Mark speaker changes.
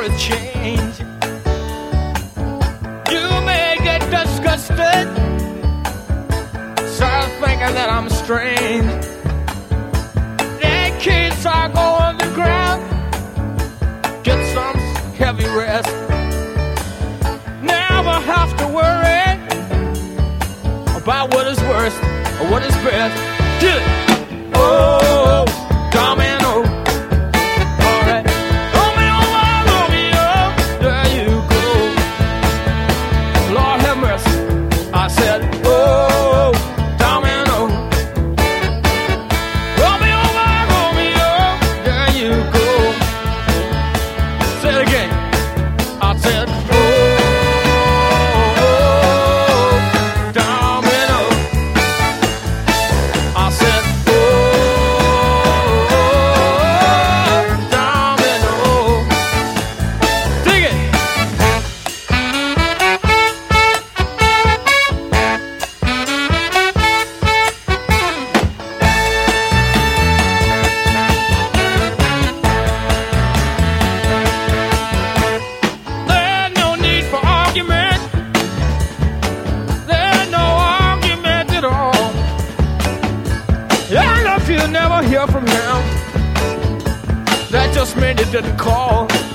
Speaker 1: a change. You may get disgusted, start thinking that I'm strange. In case I go on the ground, get some heavy rest. Never have to worry about what is worst or what is best. Get it? Oh, domino. All right. Romeo, Romeo, there you go. Lord have mercy. I said, oh, domino. Romeo, Romeo, there you go. Say it again. I said, you never hear from him. That just meant he didn't call.